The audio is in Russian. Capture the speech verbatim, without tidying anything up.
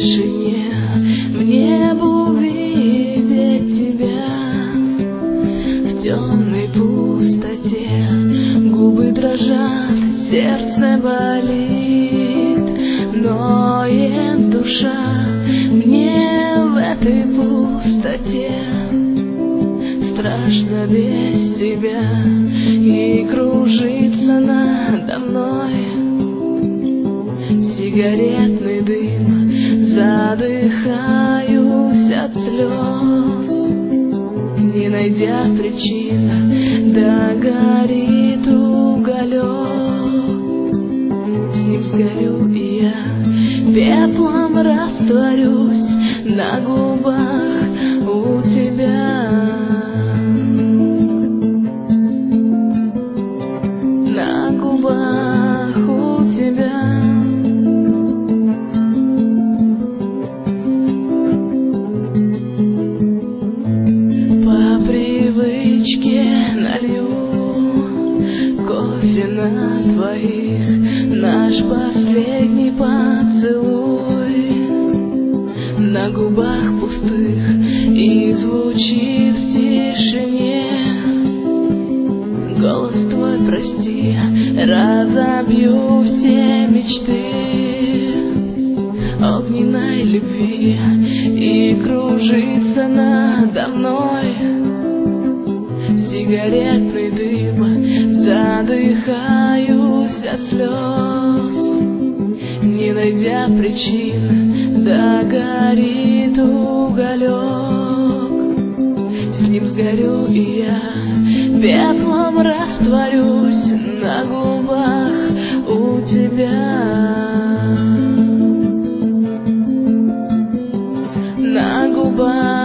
тишине мне бы увидеть тебя. В темной пустоте губы дрожат, сердце болит, ноет душа мне в этой пустоте. Страшно без тебя и кружится надо мной сигаретный дым, задыхаюсь от слез. Не найдя причин, догорит уголек, с ним сгорю и я, пеплом растворюсь на губах у тебя. На губах у тебя. По привычке налью кофе на двоих, наш последний поцелуй на губах пустых и звучит в тишине. Голос твой, прости, разобью все мечты огненной любви и кружится надо мной сигаретный дым, задыхаюсь от слез. Не найдя причин, догорит уголек, с ним сгорю и я, пеплом растворюсь на губах у тебя. На губах